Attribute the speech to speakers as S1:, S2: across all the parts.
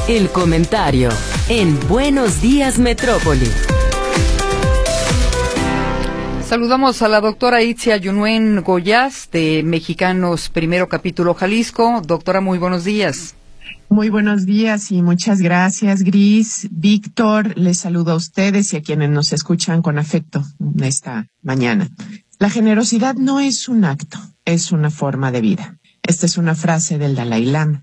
S1: El comentario en Buenos Días Metrópoli.
S2: Saludamos a la doctora Itzia Yunuen Goyaz de Mexicanos Primero Capítulo Jalisco. Doctora, muy buenos días.
S3: Muy buenos días y muchas gracias, Gris. Víctor, les saludo a ustedes y a quienes nos escuchan con afecto esta mañana. La generosidad no es un acto, es una forma de vida. Esta es una frase del Dalai Lama.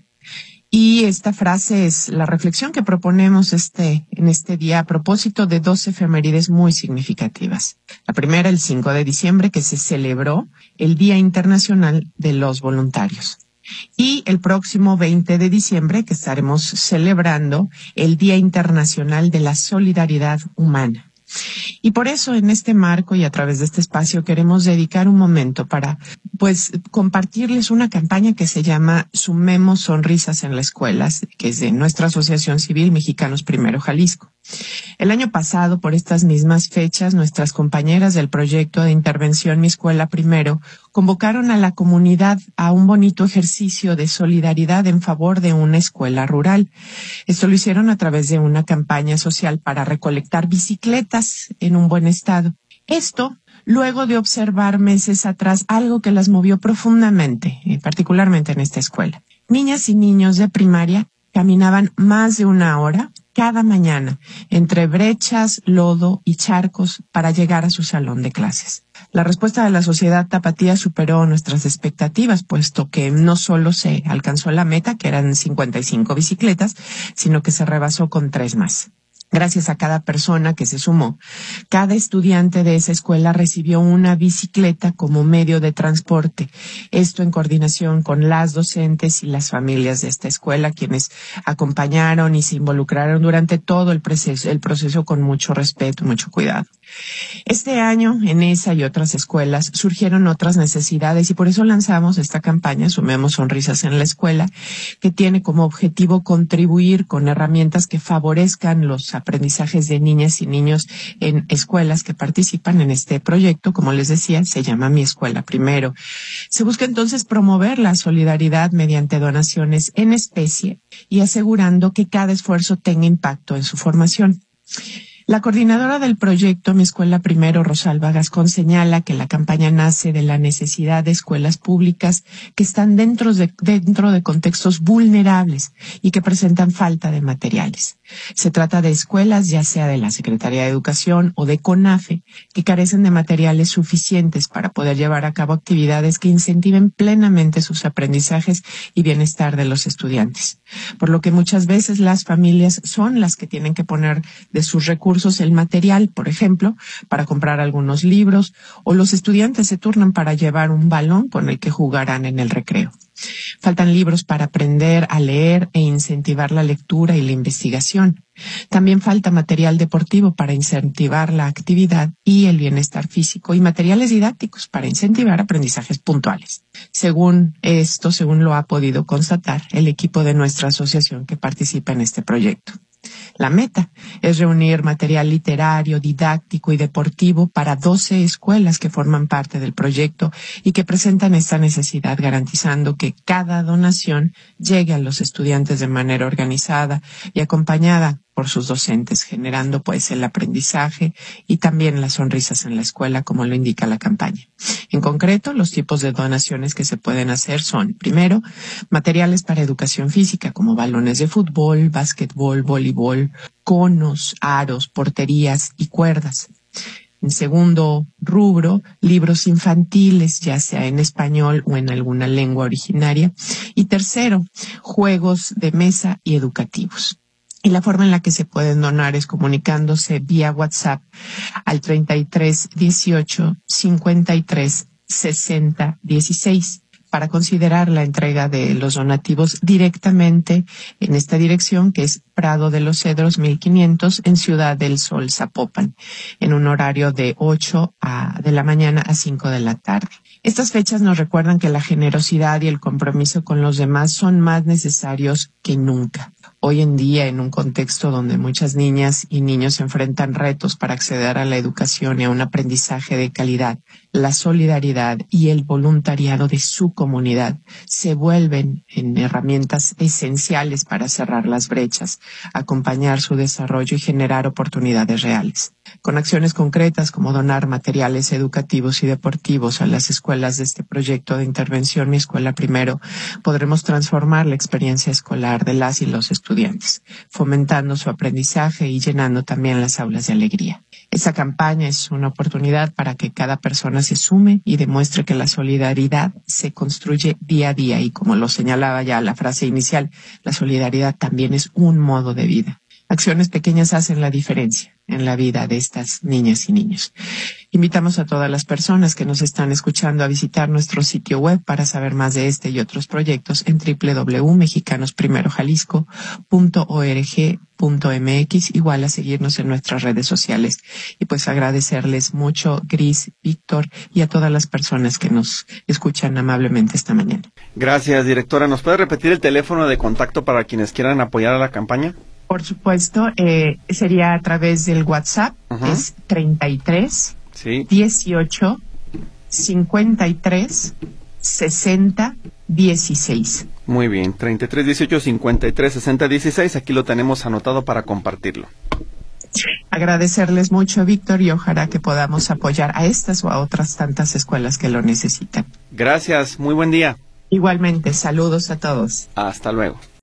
S3: Y esta frase es la reflexión que proponemos en este día a propósito de 2 efemérides muy significativas. La primera, el 5 de diciembre, que se celebró el Día Internacional de los Voluntarios. Y el próximo 20 de diciembre, que estaremos celebrando el Día Internacional de la Solidaridad Humana. Y por eso, en este marco y a través de este espacio, queremos dedicar un momento para, compartirles una campaña que se llama Sumemos Sonrisas en las Escuelas, que es de nuestra Asociación Civil Mexicanos Primero Jalisco. El año pasado, por estas mismas fechas, nuestras compañeras del proyecto de intervención Mi Escuela Primero convocaron a la comunidad a un bonito ejercicio de solidaridad en favor de una escuela rural. Esto lo hicieron a través de una campaña social para recolectar bicicletas en un buen estado. Esto luego de observar meses atrás algo que las movió profundamente, particularmente en esta escuela. Niñas y niños de primaria caminaban más de 1 hora cada mañana entre brechas, lodo y charcos para llegar a su salón de clases. La respuesta de la sociedad tapatía superó nuestras expectativas, puesto que no solo se alcanzó la meta, que eran 55 bicicletas, sino que se rebasó con 3 más. Gracias a cada persona que se sumó, cada estudiante de esa escuela recibió una bicicleta como medio de transporte. Esto en coordinación con las docentes y las familias de esta escuela, quienes acompañaron y se involucraron durante todo el proceso con mucho respeto, mucho cuidado. Este año, en esa y otras escuelas, surgieron otras necesidades y por eso lanzamos esta campaña, Sumemos Sonrisas en la Escuela, que tiene como objetivo contribuir con herramientas que favorezcan los aprendizajes de niñas y niños en escuelas que participan en este proyecto. Como les decía, se llama Mi Escuela Primero. Se busca entonces promover la solidaridad mediante donaciones en especie y asegurando que cada esfuerzo tenga impacto en su formación. La coordinadora del proyecto Mi Escuela Primero, Rosalba Gascón, señala que la campaña nace de la necesidad de escuelas públicas que están dentro de contextos vulnerables y que presentan falta de materiales. Se trata de escuelas, ya sea de la Secretaría de Educación o de CONAFE, que carecen de materiales suficientes para poder llevar a cabo actividades que incentiven plenamente sus aprendizajes y bienestar de los estudiantes. Por lo que muchas veces las familias son las que tienen que poner de sus recursos el material, por ejemplo, para comprar algunos libros, o los estudiantes se turnan para llevar un balón con el que jugarán en el recreo. Faltan libros para aprender a leer e incentivar la lectura y la investigación. También falta material deportivo para incentivar la actividad y el bienestar físico y materiales didácticos para incentivar aprendizajes puntuales. Según lo ha podido constatar el equipo de nuestra asociación que participa en este proyecto. La meta es reunir material literario, didáctico y deportivo para 12 escuelas que forman parte del proyecto y que presentan esta necesidad, garantizando que cada donación llegue a los estudiantes de manera organizada y acompañada por sus docentes, generando el aprendizaje y también las sonrisas en la escuela, como lo indica la campaña. En concreto, los tipos de donaciones que se pueden hacer son, primero, materiales para educación física, como balones de fútbol, básquetbol, voleibol, conos, aros, porterías y cuerdas. En segundo rubro, libros infantiles, ya sea en español o en alguna lengua originaria. Y tercero, juegos de mesa y educativos. Y la forma en la que se pueden donar es comunicándose vía WhatsApp al 33 18 53 60 16 para considerar la entrega de los donativos directamente en esta dirección, que es Prado de los Cedros 1500 en Ciudad del Sol, Zapopan, en un horario de 8 de la mañana a 5 de la tarde. Estas fechas nos recuerdan que la generosidad y el compromiso con los demás son más necesarios que nunca. Hoy en día, en un contexto donde muchas niñas y niños enfrentan retos para acceder a la educación y a un aprendizaje de calidad, la solidaridad y el voluntariado de su comunidad se vuelven en herramientas esenciales para cerrar las brechas, acompañar su desarrollo y generar oportunidades reales. Con acciones concretas como donar materiales educativos y deportivos a las escuelas de este proyecto de intervención Mi Escuela Primero, podremos transformar la experiencia escolar de las y los estudiantes, fomentando su aprendizaje y llenando también las aulas de alegría. Esta campaña es una oportunidad para que cada persona se sume y demuestre que la solidaridad se construye día a día y, como lo señalaba ya la frase inicial, la solidaridad también es un modo de vida. Acciones pequeñas hacen la diferencia en la vida de estas niñas y niños. Invitamos a todas las personas que nos están escuchando a visitar nuestro sitio web para saber más de este y otros proyectos en www.mexicanosprimerojalisco.org.mx, igual a seguirnos en nuestras redes sociales. Y pues agradecerles mucho, Gris, Víctor, y a todas las personas que nos escuchan amablemente esta mañana.
S4: Gracias, directora. ¿Nos puede repetir el teléfono de contacto para quienes quieran apoyar a la campaña?
S3: Por supuesto, sería a través del WhatsApp, es 33 18 53 60 16.
S4: Muy bien, 33 18 53 60 16, aquí lo tenemos anotado para compartirlo.
S3: Agradecerles mucho, Víctor, y ojalá que podamos apoyar a estas o a otras tantas escuelas que lo necesitan.
S4: Gracias, muy buen día.
S3: Igualmente, saludos a todos.
S4: Hasta luego.